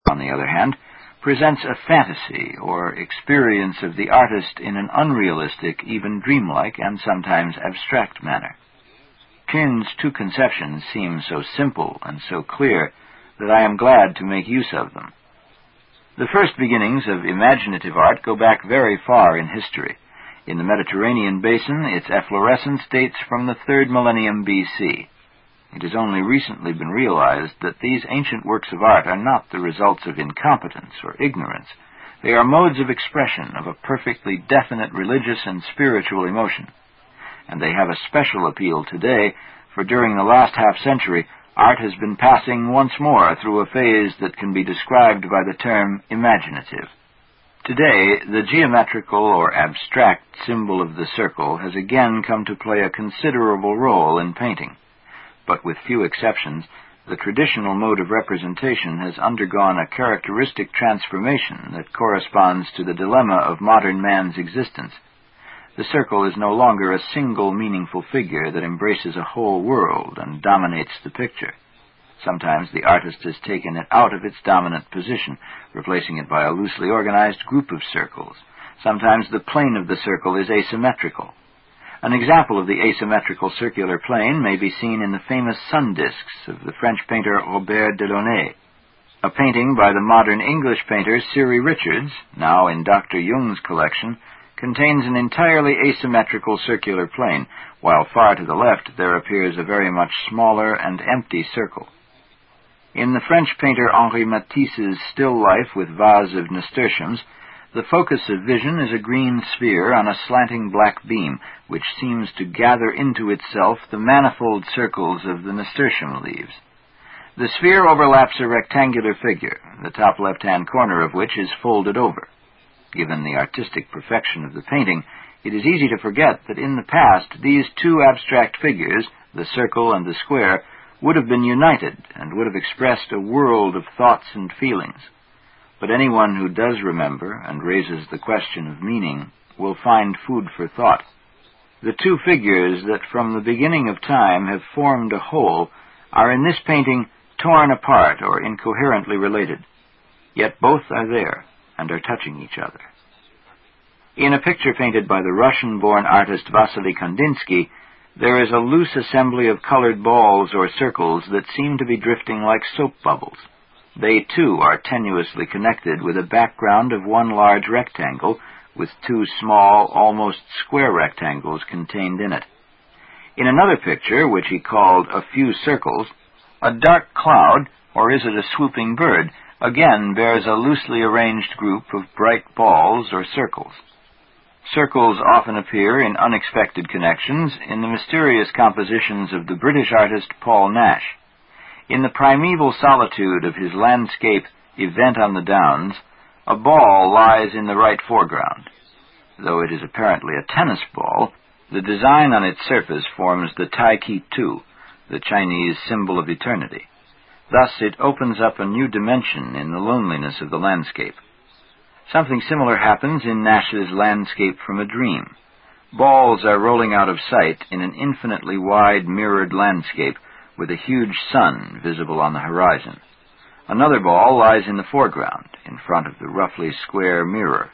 on the other hand, presents a fantasy or experience of the artist in an unrealistic, even dreamlike, and sometimes abstract manner. Kuhn's two conceptions seem so simple and so clear that I am glad to make use of them. The first beginnings of imaginative art go back very far in history. In the Mediterranean basin, its efflorescence dates from the 3rd millennium B.C. It has only recently been realized that these ancient works of art are not the results of incompetence or ignorance. They are modes of expression of a perfectly definite religious and spiritual emotion. And they have a special appeal today, for during the last half-century, art has been passing once more through a phase that can be described by the term imaginative. Today, the geometrical or abstract symbol of the circle has again come to play a considerable role in painting. But with few exceptions, the traditional mode of representation has undergone a characteristic transformation that corresponds to the dilemma of modern man's existence. The circle is no longer a single meaningful figure that embraces a whole world and dominates the picture. Sometimes the artist has taken it out of its dominant position, replacing it by a loosely organized group of circles. Sometimes the plane of the circle is asymmetrical. An example of the asymmetrical circular plane may be seen in the famous sun discs of the French painter Robert Delaunay. A painting by the modern English painter Siri Richards, now in Dr. Jung's collection, contains an entirely asymmetrical circular plane, while far to the left there appears a very much smaller and empty circle. In the French painter Henri Matisse's still life with vase of nasturtiums, the focus of vision is a green sphere on a slanting black beam, which seems to gather into itself the manifold circles of the nasturtium leaves. The sphere overlaps a rectangular figure, the top left-hand corner of which is folded over. Given the artistic perfection of the painting, it is easy to forget that in the past these two abstract figures, the circle and the square, would have been united and would have expressed a world of thoughts and feelings. But anyone who does remember and raises the question of meaning will find food for thought. The two figures that from the beginning of time have formed a whole are in this painting torn apart or incoherently related. Yet both are there and are touching each other. In a picture painted by the Russian-born artist Vasily Kandinsky, there is a loose assembly of colored balls or circles that seem to be drifting like soap bubbles. They, too, are tenuously connected with a background of one large rectangle, with two small, almost square rectangles contained in it. In another picture, which he called A Few Circles, a dark cloud, or is it a swooping bird, again bears a loosely arranged group of bright balls or circles. Circles often appear in unexpected connections in the mysterious compositions of the British artist Paul Nash. In the primeval solitude of his landscape Event on the Downs, a ball lies in the right foreground. Though it is apparently a tennis ball, the design on its surface forms the Tai Chi Tu, the Chinese symbol of eternity. Thus it opens up a new dimension in the loneliness of the landscape. Something similar happens in Nash's Landscape from a Dream. Balls are rolling out of sight in an infinitely wide mirrored landscape with a huge sun visible on the horizon. Another ball lies in the foreground, in front of the roughly square mirror.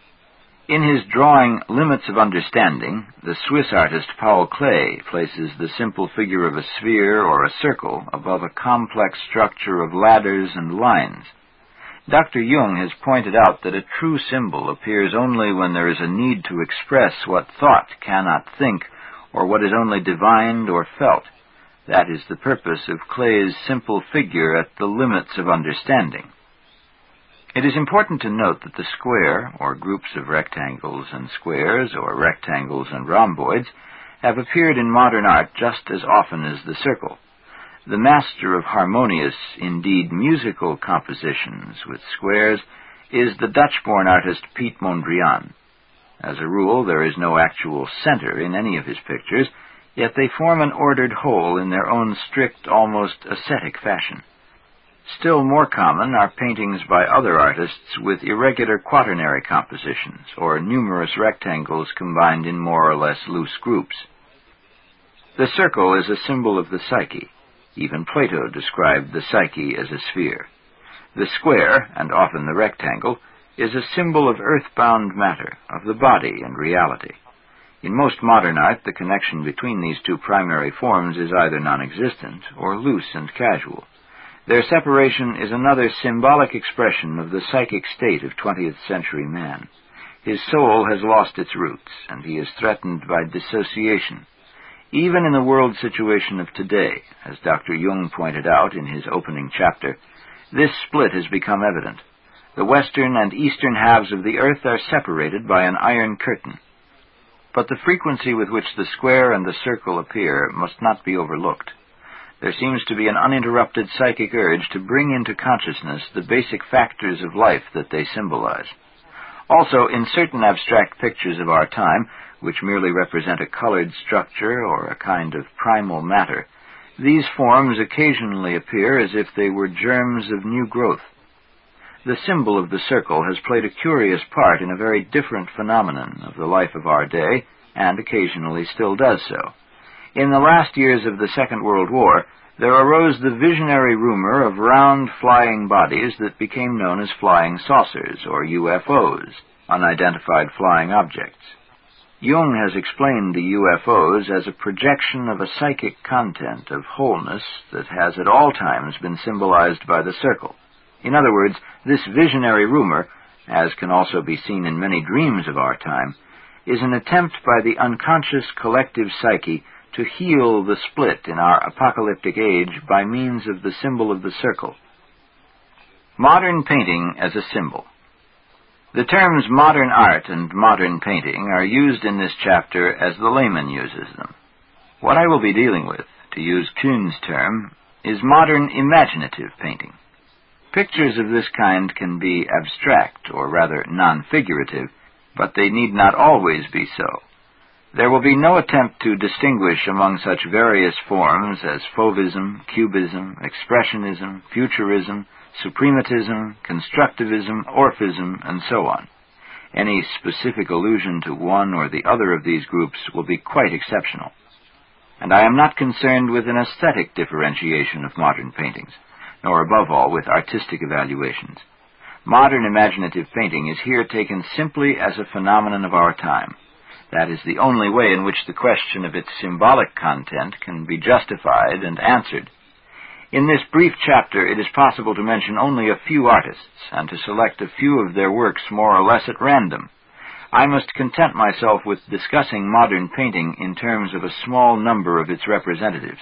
In his drawing Limits of Understanding, the Swiss artist Paul Klee places the simple figure of a sphere or a circle above a complex structure of ladders and lines. Dr. Jung has pointed out that a true symbol appears only when there is a need to express what thought cannot think, or what is only divined or felt. That is the purpose of Klee's simple figure at the limits of understanding. It is important to note that the square, or groups of rectangles and squares, or rectangles and rhomboids, have appeared in modern art just as often as the circle. The master of harmonious, indeed musical compositions with squares is the Dutch-born artist Piet Mondrian. As a rule, there is no actual center in any of his pictures, yet they form an ordered whole in their own strict, almost ascetic fashion. Still more common are paintings by other artists with irregular quaternary compositions, or numerous rectangles combined in more or less loose groups. The circle is a symbol of the psyche. Even Plato described the psyche as a sphere. The square, and often the rectangle, is a symbol of earth-bound matter, of the body and reality. In most modern art, the connection between these two primary forms is either non-existent or loose and casual. Their separation is another symbolic expression of the psychic state of 20th century man. His soul has lost its roots, and he is threatened by dissociation. Even in the world situation of today, as Dr. Jung pointed out in his opening chapter, this split has become evident. The western and eastern halves of the earth are separated by an iron curtain. But the frequency with which the square and the circle appear must not be overlooked. There seems to be an uninterrupted psychic urge to bring into consciousness the basic factors of life that they symbolize. Also, in certain abstract pictures of our time, which merely represent a colored structure or a kind of primal matter, these forms occasionally appear as if they were germs of new growth. The symbol of the circle has played a curious part in a very different phenomenon of the life of our day, and occasionally still does so. In the last years of the Second World War, there arose the visionary rumor of round flying bodies that became known as flying saucers, or UFOs, unidentified flying objects. Jung has explained the UFOs as a projection of a psychic content of wholeness that has at all times been symbolized by the circle. In other words, this visionary rumor, as can also be seen in many dreams of our time, is an attempt by the unconscious collective psyche to heal the split in our apocalyptic age by means of the symbol of the circle. Modern painting as a symbol. The terms modern art and modern painting are used in this chapter as the layman uses them. What I will be dealing with, to use Kuhn's term, is modern imaginative painting. Pictures of this kind can be abstract, or rather non-figurative, but they need not always be so. There will be no attempt to distinguish among such various forms as Fauvism, Cubism, Expressionism, Futurism, Suprematism, Constructivism, Orphism, and so on. Any specific allusion to one or the other of these groups will be quite exceptional. And I am not concerned with an aesthetic differentiation of modern paintings, nor above all with artistic evaluations. Modern imaginative painting is here taken simply as a phenomenon of our time. That is the only way in which the question of its symbolic content can be justified and answered. In this brief chapter, it is possible to mention only a few artists, and to select a few of their works more or less at random. I must content myself with discussing modern painting in terms of a small number of its representatives.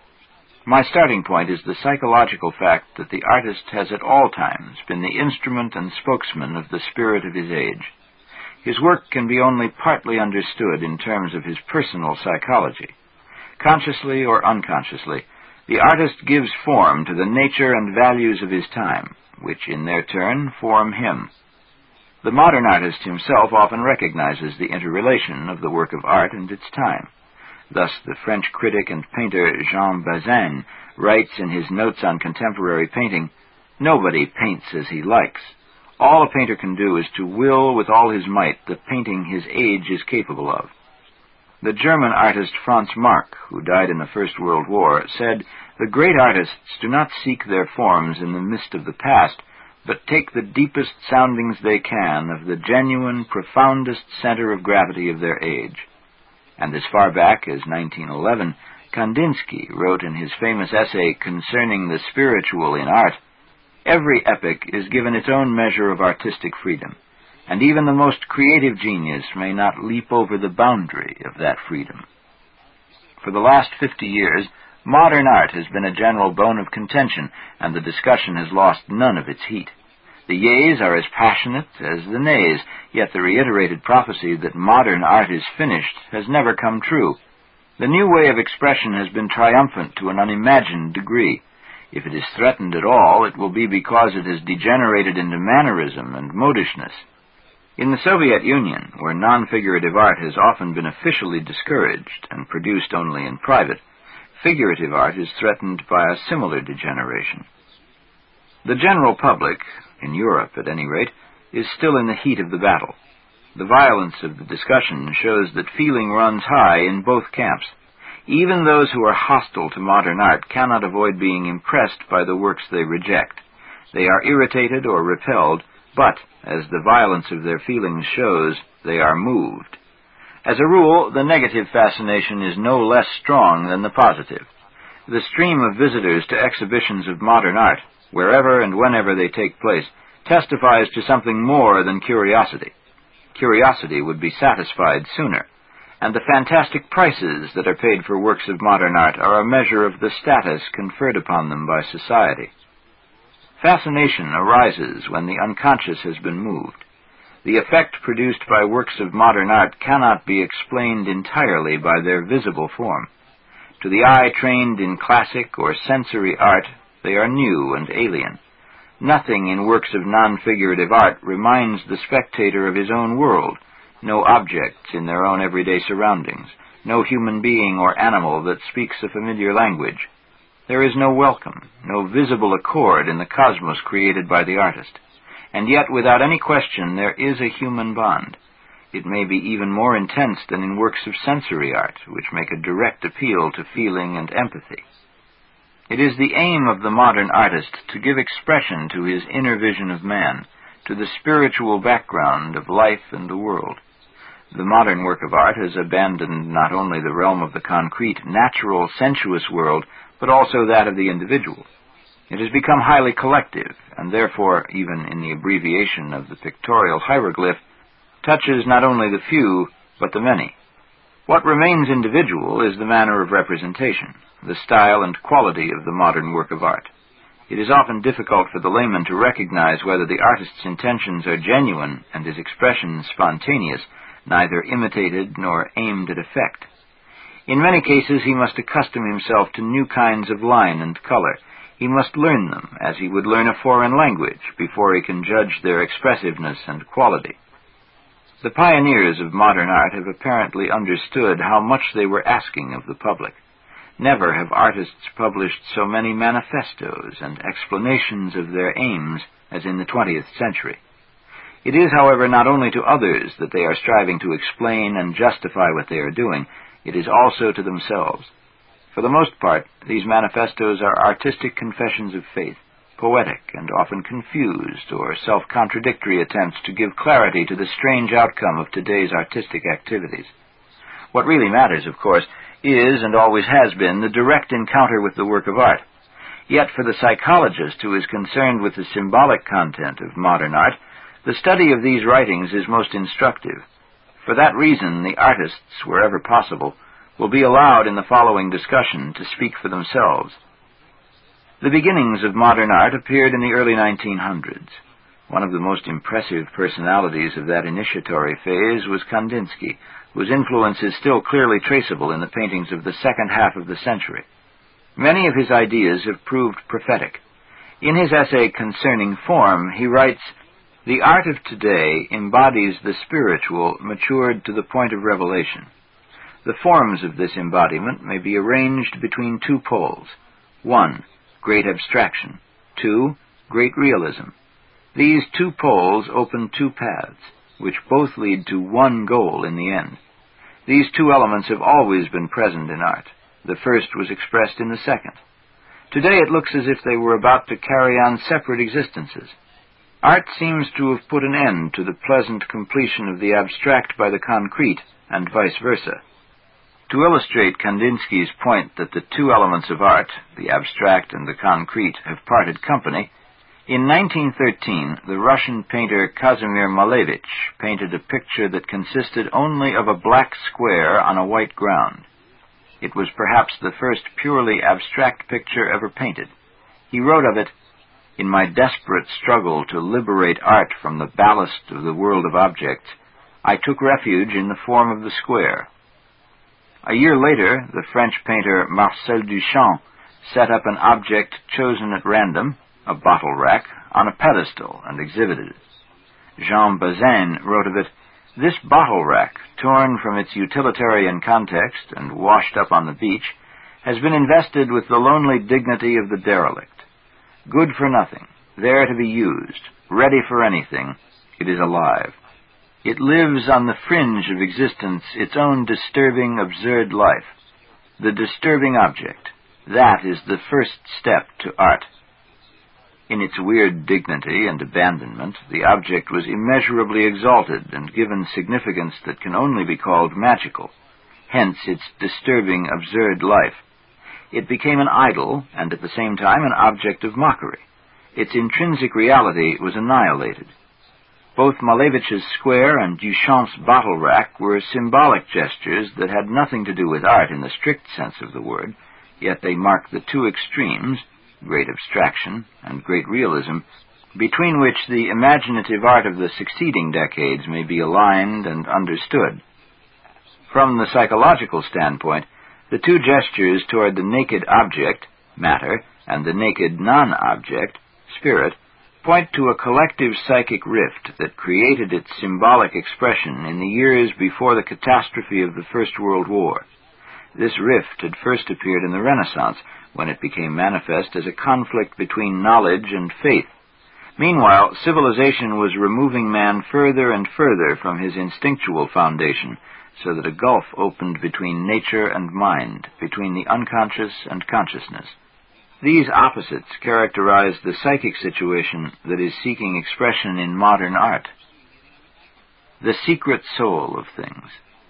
My starting point is the psychological fact that the artist has at all times been the instrument and spokesman of the spirit of his age. His work can be only partly understood in terms of his personal psychology. Consciously or unconsciously, the artist gives form to the nature and values of his time, which in their turn form him. The modern artist himself often recognizes the interrelation of the work of art and its time. Thus, the French critic and painter Jean Bazin writes in his Notes on Contemporary Painting, "Nobody paints as he likes. All a painter can do is to will with all his might the painting his age is capable of." The German artist Franz Marc, who died in the First World War, said, "The great artists do not seek their forms in the mist of the past, but take the deepest soundings they can of the genuine, profoundest center of gravity of their age." And as far back as 1911, Kandinsky wrote in his famous essay concerning the spiritual in art, "Every epoch is given its own measure of artistic freedom, and even the most creative genius may not leap over the boundary of that freedom." For the last 50 years, modern art has been a general bone of contention, and the discussion has lost none of its heat. The yeas are as passionate as the nays, yet the reiterated prophecy that modern art is finished has never come true. The new way of expression has been triumphant to an unimagined degree. If it is threatened at all, it will be because it has degenerated into mannerism and modishness. In the Soviet Union, where non-figurative art has often been officially discouraged and produced only in private, figurative art is threatened by a similar degeneration. The general public, in Europe at any rate, is still in the heat of the battle. The violence of the discussion shows that feeling runs high in both camps. Even those who are hostile to modern art cannot avoid being impressed by the works they reject. They are irritated or repelled, but, as the violence of their feelings shows, they are moved. As a rule, the negative fascination is no less strong than the positive. The stream of visitors to exhibitions of modern art, wherever and whenever they take place, testifies to something more than curiosity. Curiosity would be satisfied sooner, and the fantastic prices that are paid for works of modern art are a measure of the status conferred upon them by society. Fascination arises when the unconscious has been moved. The effect produced by works of modern art cannot be explained entirely by their visible form. To the eye trained in classic or sensory art, they are new and alien. Nothing in works of non-figurative art reminds the spectator of his own world, no objects in their own everyday surroundings, no human being or animal that speaks a familiar language. There is no welcome, no visible accord in the cosmos created by the artist. And yet, without any question, there is a human bond. It may be even more intense than in works of sensory art, which make a direct appeal to feeling and empathy. It is the aim of the modern artist to give expression to his inner vision of man, to the spiritual background of life and the world. The modern work of art has abandoned not only the realm of the concrete, natural, sensuous world, but also that of the individual. It has become highly collective, and therefore, even in the abbreviation of the pictorial hieroglyph, touches not only the few, but the many. What remains individual is the manner of representation, the style and quality of the modern work of art. It is often difficult for the layman to recognize whether the artist's intentions are genuine and his expression spontaneous, neither imitated nor aimed at effect. In many cases he must accustom himself to new kinds of line and color. He must learn them as he would learn a foreign language before he can judge their expressiveness and quality. The pioneers of modern art have apparently understood how much they were asking of the public. Never have artists published so many manifestos and explanations of their aims as in the 20th century. It is, however, not only to others that they are striving to explain and justify what they are doing, it is also to themselves. For the most part, these manifestos are artistic confessions of faith, poetic and often confused or self-contradictory attempts to give clarity to the strange outcome of today's artistic activities. What really matters, of course, is and always has been the direct encounter with the work of art. Yet for the psychologist who is concerned with the symbolic content of modern art, the study of these writings is most instructive. For that reason, the artists, wherever possible, will be allowed in the following discussion to speak for themselves. The beginnings of modern art appeared in the early 1900s. One of the most impressive personalities of that initiatory phase was Kandinsky, whose influence is still clearly traceable in the paintings of the second half of the century. Many of his ideas have proved prophetic. In his essay Concerning Form, he writes, "The art of today embodies the spiritual matured to the point of revelation. The forms of this embodiment may be arranged between two poles. 1, great abstraction. 2, great realism. These two poles open two paths, which both lead to one goal in the end. These two elements have always been present in art. The first was expressed in the second. Today it looks as if they were about to carry on separate existences. Art seems to have put an end to the pleasant completion of the abstract by the concrete, and vice versa." To illustrate Kandinsky's point that the two elements of art, the abstract and the concrete, have parted company, in 1913 the Russian painter Kazimir Malevich painted a picture that consisted only of a black square on a white ground. It was perhaps the first purely abstract picture ever painted. He wrote of it, "In my desperate struggle to liberate art from the ballast of the world of objects, I took refuge in the form of the square." A year later, the French painter Marcel Duchamp set up an object chosen at random, a bottle rack, on a pedestal and exhibited it. Jean Bazin wrote of it, "This bottle rack, torn from its utilitarian context and washed up on the beach, has been invested with the lonely dignity of the derelict. Good for nothing, there to be used, ready for anything, it is alive. It lives on the fringe of existence its own disturbing, absurd life. The disturbing object, that is the first step to art." In its weird dignity and abandonment, the object was immeasurably exalted and given significance that can only be called magical, hence its disturbing, absurd life. It became an idol, and at the same time an object of mockery. Its intrinsic reality was annihilated. Both Malevich's square and Duchamp's bottle rack were symbolic gestures that had nothing to do with art in the strict sense of the word, yet they mark the two extremes, great abstraction and great realism, between which the imaginative art of the succeeding decades may be aligned and understood. From the psychological standpoint, the two gestures toward the naked object, matter, and the naked non-object, spirit, point to a collective psychic rift that created its symbolic expression in the years before the catastrophe of the First World War. This rift had first appeared in the Renaissance, when it became manifest as a conflict between knowledge and faith. Meanwhile, civilization was removing man further and further from his instinctual foundation, so that a gulf opened between nature and mind, between the unconscious and consciousness. These opposites characterize the psychic situation that is seeking expression in modern art. The secret soul of things.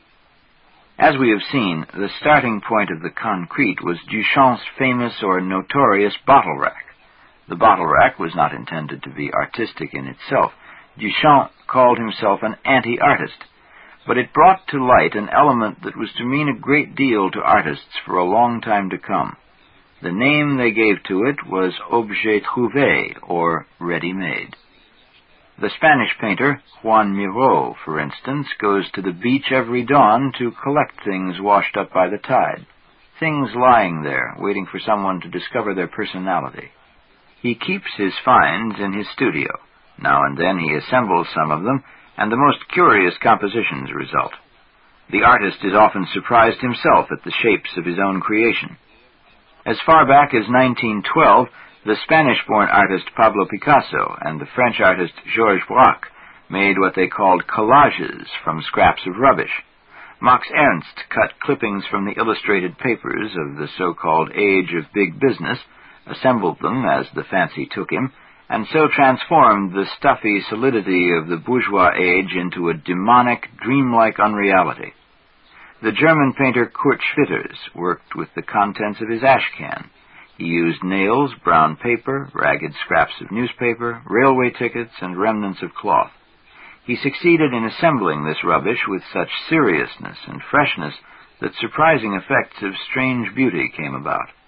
As we have seen, the starting point of the concrete was Duchamp's famous or notorious bottle rack. The bottle rack was not intended to be artistic in itself. Duchamp called himself an anti-artist, but it brought to light an element that was to mean a great deal to artists for a long time to come. The name they gave to it was objet trouvé, or ready-made. The Spanish painter, Juan Miró, for instance, goes to the beach every dawn to collect things washed up by the tide, things lying there, waiting for someone to discover their personality. He keeps his finds in his studio. Now and then he assembles some of them, and the most curious compositions result. The artist is often surprised himself at the shapes of his own creation. As far back as 1912, the Spanish-born artist Pablo Picasso and the French artist Georges Braque made what they called collages from scraps of rubbish. Max Ernst cut clippings from the illustrated papers of the so-called age of big business, assembled them as the fancy took him, and so transformed the stuffy solidity of the bourgeois age into a demonic, dreamlike unreality. The German painter Kurt Schwitters worked with the contents of his ashcan. He used nails, brown paper, ragged scraps of newspaper, railway tickets, and remnants of cloth. He succeeded in assembling this rubbish with such seriousness and freshness that surprising effects of strange beauty came about.